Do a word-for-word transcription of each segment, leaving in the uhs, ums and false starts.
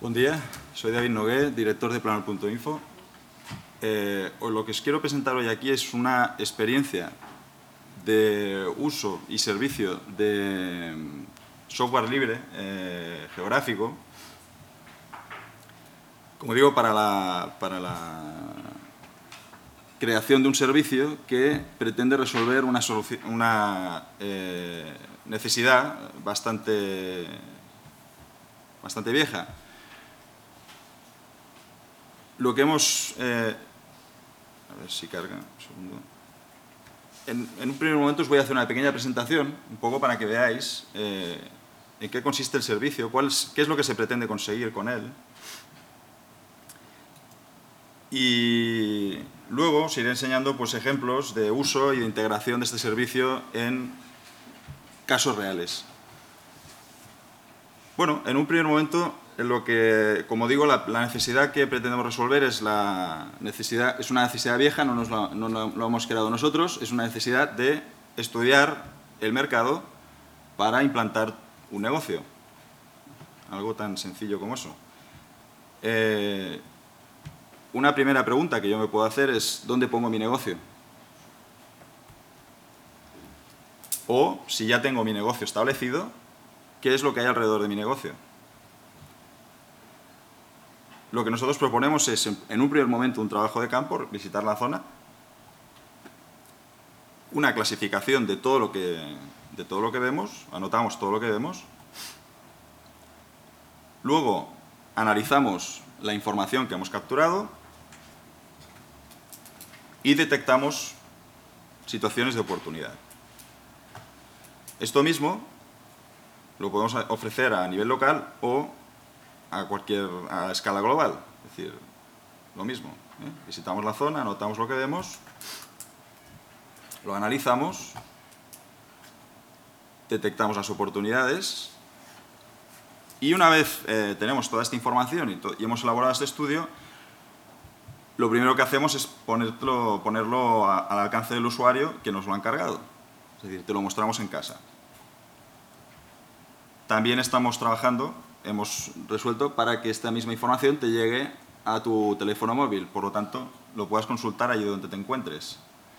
Buen día, soy David Nogué, director de Planol punto info. Eh, lo que os quiero presentar hoy aquí es una experiencia de uso y servicio de software libre eh, geográfico, como digo, para la, para la creación de un servicio que pretende resolver una, una eh, necesidad bastante, bastante vieja. Lo que hemos... Eh, a ver si carga, un segundo. En, en un primer momento os voy a hacer una pequeña presentación, un poco para que veáis eh, en qué consiste el servicio, cuál es, qué es lo que se pretende conseguir con él. Y luego os iré enseñando pues, ejemplos de uso y de integración de este servicio en casos reales. Bueno, en un primer momento, en lo que, como digo, la, la necesidad que pretendemos resolver es, la necesidad, es una necesidad vieja, no, nos lo, no lo hemos creado nosotros, es una necesidad de estudiar el mercado para implantar un negocio. Algo tan sencillo como eso. Eh, una primera pregunta que yo me puedo hacer es ¿dónde pongo mi negocio? O, si ya tengo mi negocio establecido, ¿qué es lo que hay alrededor de mi negocio? Lo que nosotros proponemos es, en un primer momento, un trabajo de campo, visitar la zona, una clasificación de todo lo que, de todo lo que vemos, anotamos todo lo que vemos, luego analizamos la información que hemos capturado y detectamos situaciones de oportunidad. Esto mismo lo podemos ofrecer a nivel local o a cualquier a escala global, es decir, lo mismo. ¿eh? Visitamos la zona, anotamos lo que vemos, lo analizamos, detectamos las oportunidades y una vez eh, tenemos toda esta información y, y hemos elaborado este estudio, lo primero que hacemos es ponerlo, ponerlo a, al alcance del usuario que nos lo ha encargado, es decir, te lo mostramos en casa. También estamos trabajando, hemos resuelto para que esta misma información te llegue a tu teléfono móvil, por lo tanto, lo puedas consultar allí donde te encuentres.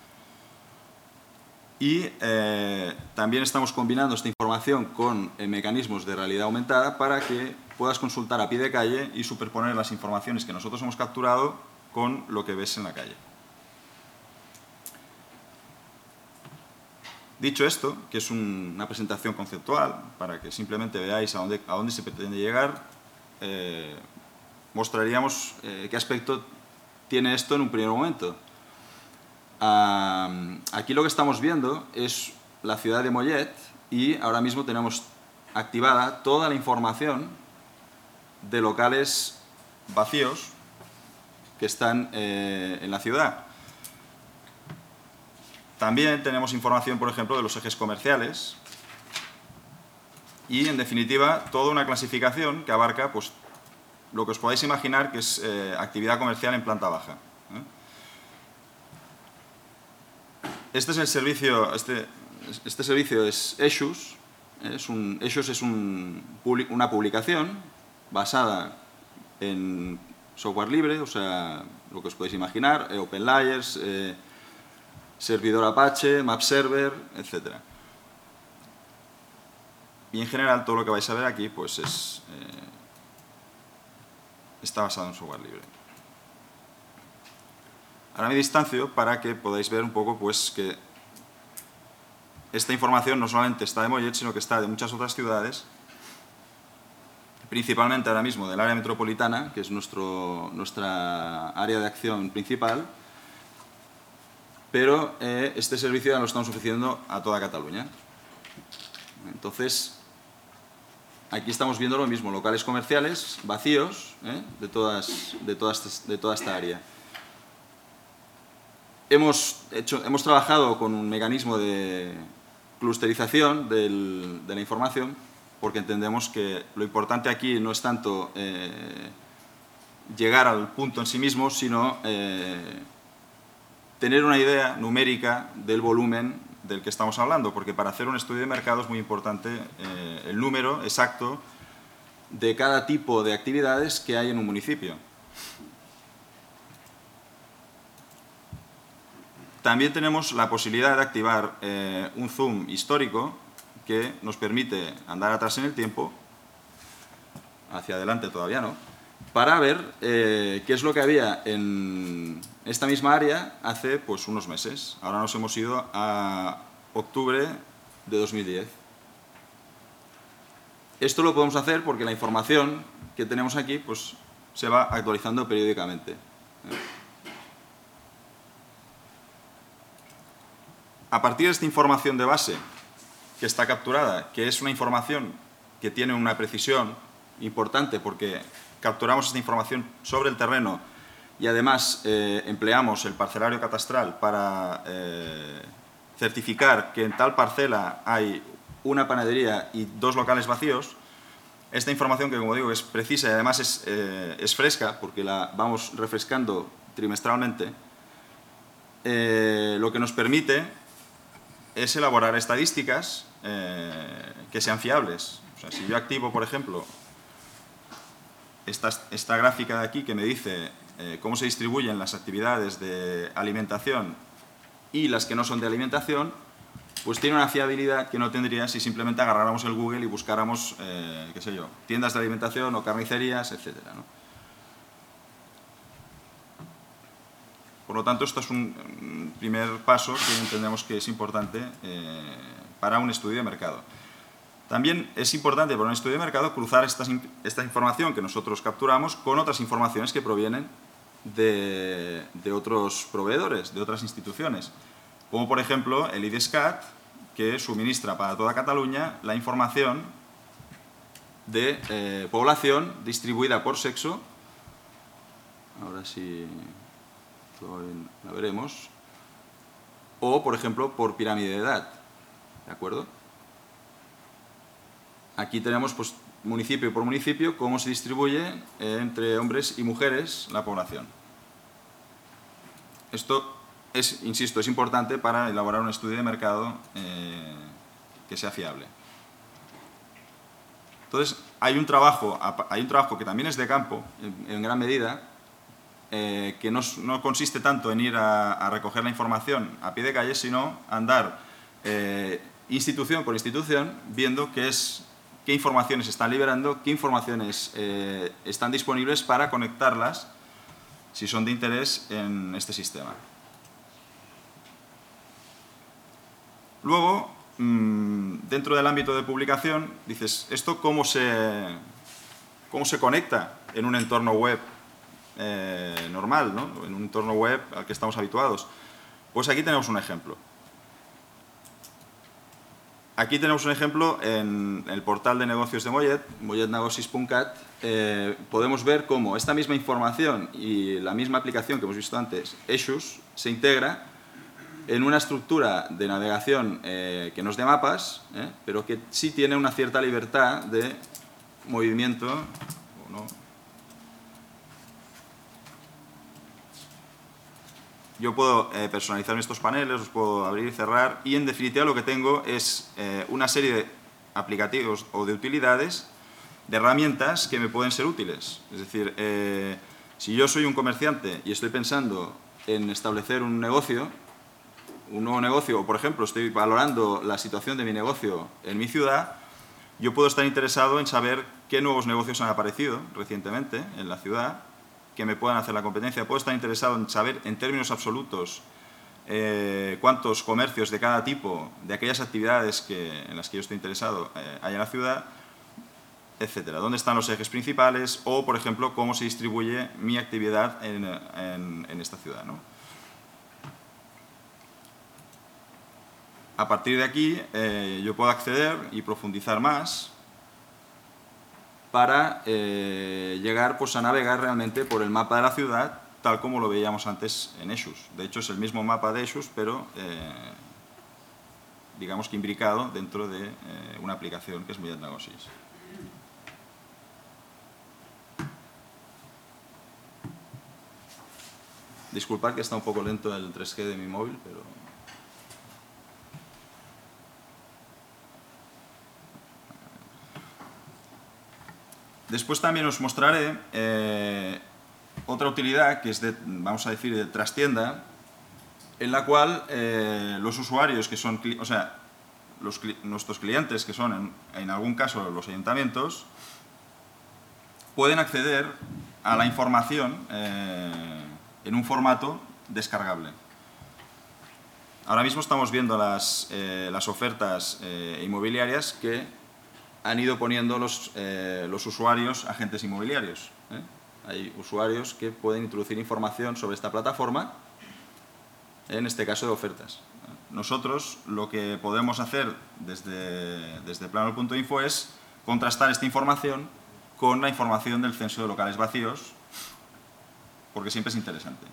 Y eh, también estamos combinando esta información con eh, mecanismos de realidad aumentada para que puedas consultar a pie de calle y superponer las informaciones que nosotros hemos capturado con lo que ves en la calle. Dicho esto, que es un, una presentación conceptual, para que simplemente veáis a dónde, a dónde se pretende llegar, eh, mostraríamos eh, qué aspecto tiene esto en un primer momento. Ah, aquí lo que estamos viendo es la ciudad de Mollet y ahora mismo tenemos activada toda la información de locales vacíos que están eh, en la ciudad. También tenemos información, por ejemplo, de los ejes comerciales y, en definitiva, toda una clasificación que abarca pues, lo que os podáis imaginar que es eh, actividad comercial en planta baja. ¿eh? Este es el servicio, este, este servicio es Eixus. Es un, Eixus es un, una publicación basada en software libre, o sea, lo que os podéis imaginar, eh, OpenLayers, eh, servidor Apache, Map Server, etcétera. Y en general todo lo que vais a ver aquí pues es, eh, está basado en software libre. Ahora me distancio para que podáis ver un poco pues, que esta información no solamente está de Mollet, sino que está de muchas otras ciudades, principalmente ahora mismo del área metropolitana, que es nuestro, nuestra área de acción principal, pero eh, este servicio ya lo estamos ofreciendo a toda Cataluña. Entonces, aquí estamos viendo lo mismo, locales comerciales vacíos ¿eh? de, todas, de, todas, de toda esta área. Hemos, hecho, hemos trabajado con un mecanismo de clusterización del, de la información, porque entendemos que lo importante aquí no es tanto eh, llegar al punto en sí mismo, sino eh, tener una idea numérica del volumen del que estamos hablando, porque para hacer un estudio de mercado es muy importante eh, el número exacto de cada tipo de actividades que hay en un municipio. También tenemos la posibilidad de activar eh, un zoom histórico que nos permite andar atrás en el tiempo, hacia adelante todavía no, para ver eh, qué es lo que había en esta misma área hace pues, unos meses. Ahora nos hemos ido a octubre de dos mil diez. Esto lo podemos hacer porque la información que tenemos aquí pues, se va actualizando periódicamente. A partir de esta información de base que está capturada, que es una información que tiene una precisión importante porque capturamos esta información sobre el terreno y además eh, empleamos el parcelario catastral para eh, certificar que en tal parcela hay una panadería y dos locales vacíos. Esta información, que como digo es precisa y además es, eh, es fresca porque la vamos refrescando trimestralmente, eh, lo que nos permite es elaborar estadísticas eh, que sean fiables. O sea, si yo activo, por ejemplo, esta, esta gráfica de aquí que me dice eh, cómo se distribuyen las actividades de alimentación y las que no son de alimentación, pues tiene una fiabilidad que no tendría si simplemente agarráramos el Google y buscáramos, eh, qué sé yo, tiendas de alimentación o carnicerías, etcétera, ¿no? Por lo tanto, esto es un primer paso que entendemos que es importante eh, para un estudio de mercado. También es importante para un estudio de mercado cruzar estas, esta información que nosotros capturamos con otras informaciones que provienen de, de otros proveedores, de otras instituciones, como por ejemplo el IDESCAT, que suministra para toda Cataluña la información de eh, población distribuida por sexo. Ahora sí la veremos. O, por ejemplo, por pirámide de edad. ¿De acuerdo? Aquí tenemos, pues, municipio por municipio, cómo se distribuye eh, entre hombres y mujeres la población. Esto es, insisto, es importante para elaborar un estudio de mercado eh, que sea fiable. Entonces, hay un trabajo, hay un trabajo que también es de campo, en, en gran medida, Eh, que no, no consiste tanto en ir a, a recoger la información a pie de calle, sino andar eh, institución por institución viendo qué, es, qué informaciones están liberando, qué informaciones eh, están disponibles para conectarlas, si son de interés, en este sistema. Luego, mmm, dentro del ámbito de publicación, dices, ¿esto cómo se, cómo se conecta en un entorno web Eh, normal, ¿no? En un entorno web al que estamos habituados? Pues aquí tenemos un ejemplo. Aquí tenemos un ejemplo en el portal de negocios de Mollet, mollet negocis punto cat. Eh, podemos ver cómo esta misma información y la misma aplicación que hemos visto antes, Eixos, se integra en una estructura de navegación eh, que no es de mapas, eh, pero que sí tiene una cierta libertad de movimiento, ¿o no? Yo puedo eh, personalizar estos paneles, los puedo abrir y cerrar, y en definitiva lo que tengo es eh, una serie de aplicativos o de utilidades, de herramientas que me pueden ser útiles. Es decir, eh, si yo soy un comerciante y estoy pensando en establecer un negocio, un nuevo negocio, o por ejemplo estoy valorando la situación de mi negocio en mi ciudad, yo puedo estar interesado en saber qué nuevos negocios han aparecido recientemente en la ciudad, que me puedan hacer la competencia. Puedo estar interesado en saber en términos absolutos eh, cuántos comercios de cada tipo, de aquellas actividades que, en las que yo estoy interesado, eh, hay en la ciudad, etcétera. ¿Dónde están los ejes principales? O, por ejemplo, cómo se distribuye mi actividad en, en, en esta ciudad, ¿no? A partir de aquí, eh, yo puedo acceder y profundizar más para eh, llegar pues, a navegar realmente por el mapa de la ciudad, tal como lo veíamos antes en Eixos. De hecho, es el mismo mapa de Eixos, pero eh, digamos que imbricado dentro de eh, una aplicación que es Mollet Negocis. Disculpad que está un poco lento el tres G de mi móvil, pero... Después también os mostraré eh, otra utilidad que es de, vamos a decir, de trastienda, en la cual eh, los usuarios que son, o sea, los, nuestros clientes, que son en, en algún caso los ayuntamientos, pueden acceder a la información eh, en un formato descargable. Ahora mismo estamos viendo las, eh, las ofertas eh, inmobiliarias que han ido poniendo los, eh, los usuarios, agentes inmobiliarios. ¿eh? Hay usuarios que pueden introducir información sobre esta plataforma, en este caso de ofertas. Nosotros lo que podemos hacer desde, desde planol punto info es contrastar esta información con la información del censo de locales vacíos, porque siempre es interesante.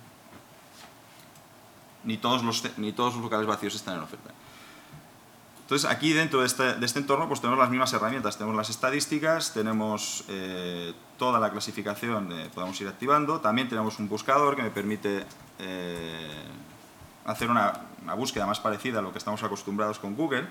Ni todos los, ni todos los locales vacíos están en oferta. Entonces, aquí dentro de este, de este entorno pues tenemos las mismas herramientas. Tenemos las estadísticas, tenemos eh, toda la clasificación, eh, podemos ir activando. También tenemos un buscador que me permite eh, hacer una, una búsqueda más parecida a lo que estamos acostumbrados con Google.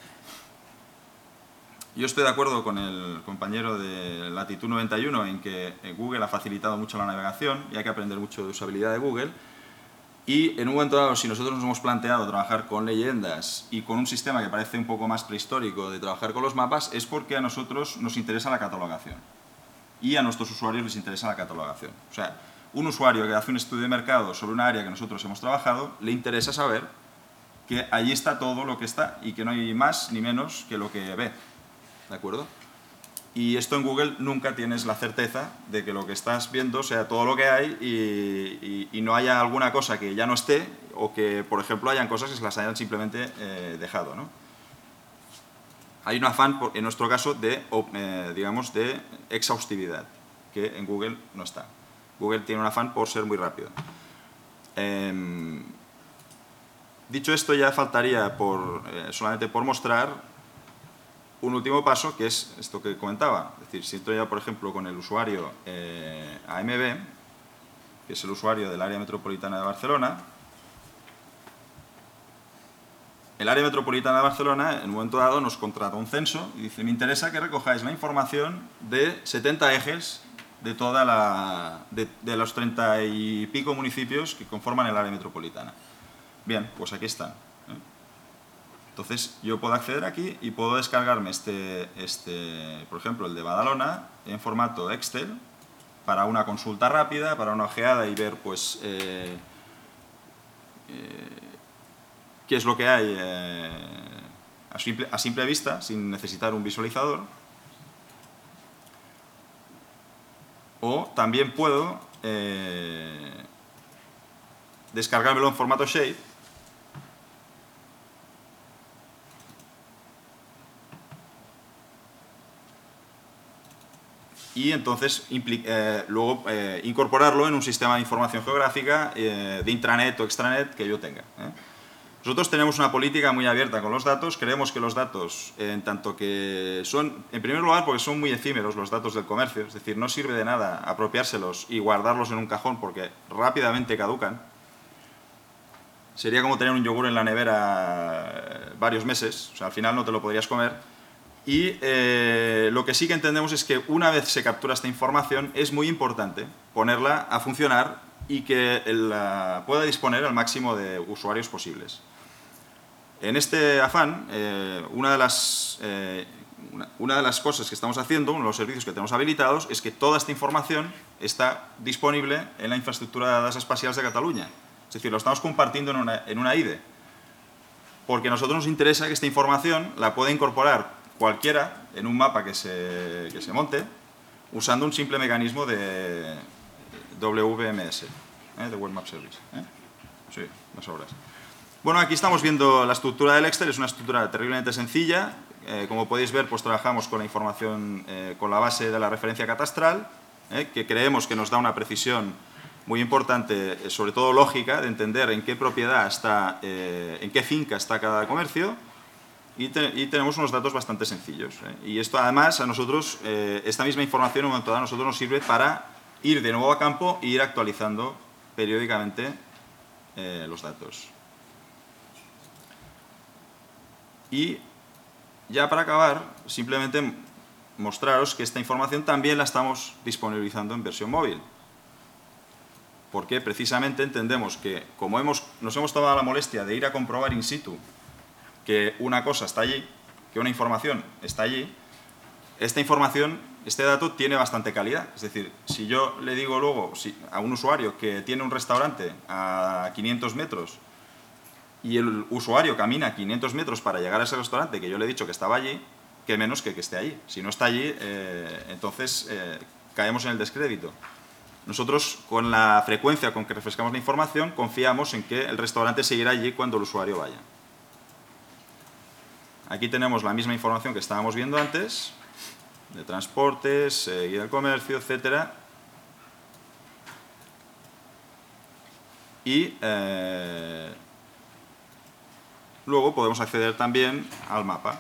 Yo estoy de acuerdo con el compañero de Latitud noventa y uno en que Google ha facilitado mucho la navegación y hay que aprender mucho de usabilidad de Google. Y en un momento dado, si nosotros nos hemos planteado trabajar con leyendas y con un sistema que parece un poco más prehistórico de trabajar con los mapas, es porque a nosotros nos interesa la catalogación. Y a nuestros usuarios les interesa la catalogación. O sea, un usuario que hace un estudio de mercado sobre una área que nosotros hemos trabajado, le interesa saber que allí está todo lo que está y que no hay más ni menos que lo que ve. ¿De acuerdo? Y esto en Google nunca tienes la certeza de que lo que estás viendo sea todo lo que hay y, y, y no haya alguna cosa que ya no esté o que, por ejemplo, hayan cosas que se las hayan simplemente eh, dejado, ¿no? Hay un afán, en nuestro caso, de, eh, digamos, de exhaustividad, que en Google no está. Google tiene un afán por ser muy rápido. Eh, dicho esto, ya faltaría por, eh, solamente por mostrar un último paso, que es esto que comentaba. Es decir, si entro ya, por ejemplo, con el usuario eh, A M B, que es el usuario del área metropolitana de Barcelona, el área metropolitana de Barcelona, en un momento dado, nos contrata un censo y dice, me interesa que recojáis la información de setenta ejes de, toda la, de, de los treinta y pico municipios que conforman el área metropolitana. Bien, pues aquí están. Entonces, yo puedo acceder aquí y puedo descargarme este, este, por ejemplo, el de Badalona, en formato Excel, para una consulta rápida, para una ojeada y ver, pues, eh, eh, qué es lo que hay eh, a, simple, a simple vista, sin necesitar un visualizador. O también puedo eh, descargármelo en formato Shape, y entonces eh, luego eh, incorporarlo en un sistema de información geográfica eh, de intranet o extranet que yo tenga. ¿eh? Nosotros tenemos una política muy abierta con los datos. Creemos que los datos, eh, en tanto que son, en primer lugar, porque son muy efímeros los datos del comercio, es decir, no sirve de nada apropiárselos y guardarlos en un cajón porque rápidamente caducan. Sería como tener un yogur en la nevera varios meses, o sea, al final no te lo podrías comer. Y eh, lo que sí que entendemos es que una vez se captura esta información es muy importante ponerla a funcionar y que la pueda disponer al máximo de usuarios posibles. En este afán, eh, una, de las, eh, una, una de las cosas que estamos haciendo, uno de los servicios que tenemos habilitados, es que toda esta información está disponible en la infraestructura de datos espaciales de Cataluña. Es decir, lo estamos compartiendo en una, en una I D E. Porque a nosotros nos interesa que esta información la pueda incorporar cualquiera en un mapa que se, que se monte usando un simple mecanismo de W M S, ¿eh? de Web Map Service. ¿eh? Sí, las obras. Bueno, aquí estamos viendo la estructura del Excel, es una estructura terriblemente sencilla. Eh, como podéis ver, pues trabajamos con la información, eh, con la base de la referencia catastral, eh, que creemos que nos da una precisión muy importante, eh, sobre todo lógica, de entender en qué propiedad está, eh, en qué finca está cada comercio. Y, te, y tenemos unos datos bastante sencillos. ¿eh? Y esto, además, a nosotros, eh, esta misma información, en un momento dado, a nosotros nos sirve para ir de nuevo a campo e ir actualizando periódicamente eh, los datos. Y ya para acabar, simplemente mostraros que esta información también la estamos disponibilizando en versión móvil. Porque precisamente entendemos que, como hemos, nos hemos tomado la molestia de ir a comprobar in situ que una cosa está allí, que una información está allí, esta información, este dato tiene bastante calidad. Es decir, si yo le digo luego si, a un usuario que tiene un restaurante a quinientos metros y el usuario camina quinientos metros para llegar a ese restaurante que yo le he dicho que estaba allí, que menos que que esté allí. Si no está allí, eh, entonces eh, caemos en el descrédito. Nosotros, con la frecuencia con que refrescamos la información, confiamos en que el restaurante seguirá allí cuando el usuario vaya. Aquí tenemos la misma información que estábamos viendo antes, de transportes, eh, guía del comercio, etcétera. Y eh, luego podemos acceder también al mapa.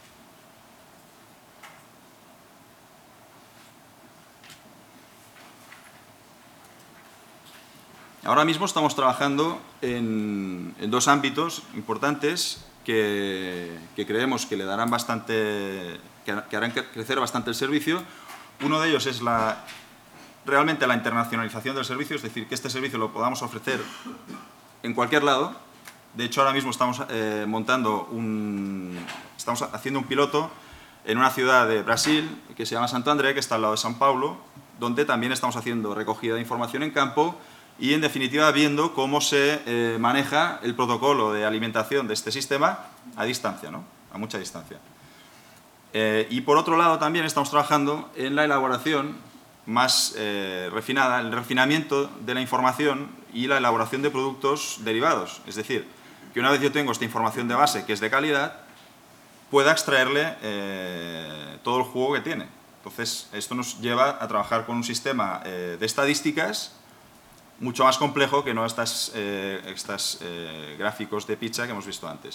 Ahora mismo estamos trabajando en, en dos ámbitos importantes que, que creemos que le darán bastante, que, que harán crecer bastante el servicio. Uno de ellos es la, realmente la internacionalización del servicio, es decir, que este servicio lo podamos ofrecer en cualquier lado. De hecho, ahora mismo estamos eh, montando un, estamos haciendo un piloto en una ciudad de Brasil que se llama Santo André, que está al lado de São Paulo, donde también estamos haciendo recogida de información en campo y, en definitiva, viendo cómo se eh, maneja el protocolo de alimentación de este sistema a distancia, ¿no? A mucha distancia. Eh, y, por otro lado, también estamos trabajando en la elaboración más eh, refinada, el refinamiento de la información y la elaboración de productos derivados. Es decir, que una vez yo tengo esta información de base, que es de calidad, pueda extraerle eh, todo el jugo que tiene. Entonces, esto nos lleva a trabajar con un sistema eh, de estadísticas mucho más complejo que no estos eh, estas, eh, gráficos de pizza que hemos visto antes.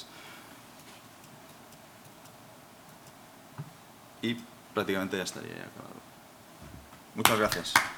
Y prácticamente ya estaría acabado. Muchas gracias.